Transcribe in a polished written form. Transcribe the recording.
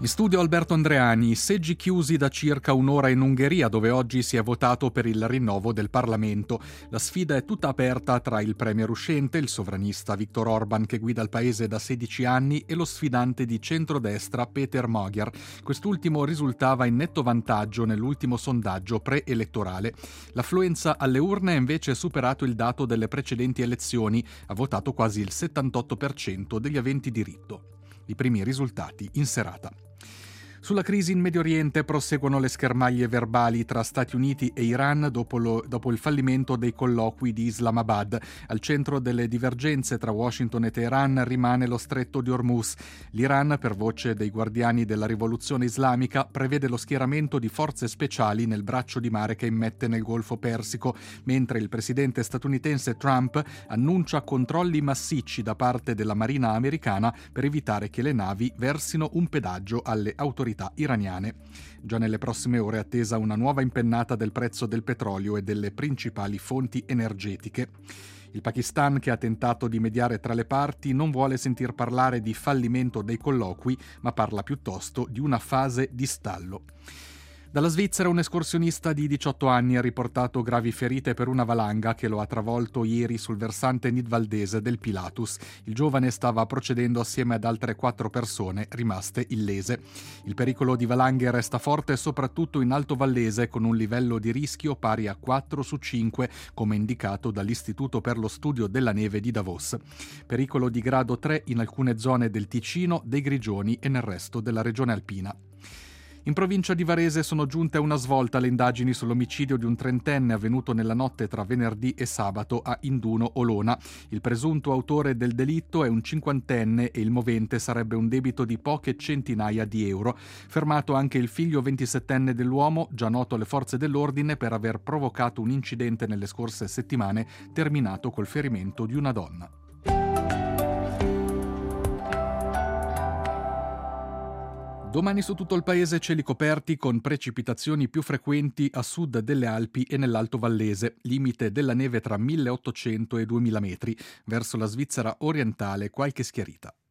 In studio Alberto Andreani, seggi chiusi da circa un'ora in Ungheria, dove oggi si è votato per il rinnovo del Parlamento. La sfida è tutta aperta tra il premier uscente, il sovranista Viktor Orban, che guida il paese da 16 anni, e lo sfidante di centrodestra Péter Magyar. Quest'ultimo risultava in netto vantaggio nell'ultimo sondaggio preelettorale. L'affluenza alle urne ha invece superato il dato delle precedenti elezioni, ha votato quasi il 78% degli aventi diritto. I primi risultati in serata. Sulla crisi in Medio Oriente proseguono le schermaglie verbali tra Stati Uniti e Iran dopo il fallimento dei colloqui di Islamabad. Al centro delle divergenze tra Washington e Teheran rimane lo stretto di Hormuz. L'Iran, per voce dei guardiani della rivoluzione islamica, prevede lo schieramento di forze speciali nel braccio di mare che immette nel Golfo Persico, mentre il presidente statunitense Trump annuncia controlli massicci da parte della Marina americana per evitare che le navi versino un pedaggio alle autorità iraniane. Già nelle prossime ore è attesa una nuova impennata del prezzo del petrolio e delle principali fonti energetiche. Il Pakistan, che ha tentato di mediare tra le parti, non vuole sentir parlare di fallimento dei colloqui, ma parla piuttosto di una fase di stallo. Dalla Svizzera un escursionista di 18 anni ha riportato gravi ferite per una valanga che lo ha travolto ieri sul versante nidvaldese del Pilatus. Il giovane stava procedendo assieme ad altre 4 persone rimaste illese. Il pericolo di valanghe resta forte soprattutto in Alto Vallese, con un livello di rischio pari a 4 su 5, come indicato dall'Istituto per lo Studio della Neve di Davos. Pericolo di grado 3 in alcune zone del Ticino, dei Grigioni e nel resto della regione alpina. In provincia di Varese sono giunte a una svolta le indagini sull'omicidio di un trentenne avvenuto nella notte tra venerdì e sabato a Induno Olona. Il presunto autore del delitto è un cinquantenne e il movente sarebbe un debito di poche centinaia di euro. Fermato anche il figlio 27enne dell'uomo, già noto alle forze dell'ordine per aver provocato un incidente nelle scorse settimane, terminato col ferimento di una donna. Domani su tutto il paese cieli coperti con precipitazioni più frequenti a sud delle Alpi e nell'Alto Vallese, limite della neve tra 1800 e 2000 metri, verso la Svizzera orientale qualche schiarita.